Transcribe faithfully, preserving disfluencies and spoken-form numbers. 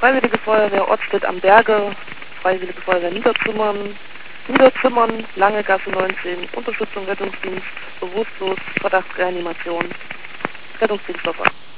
Freiwillige Feuerwehr Ortstedt am Berge, Freiwillige Feuerwehr Niederzimmern, Niederzimmern, Lange Gasse neunzehn, Unterstützung Rettungsdienst, bewusstlos, Verdacht Reanimation, Rettungsdienststoffer.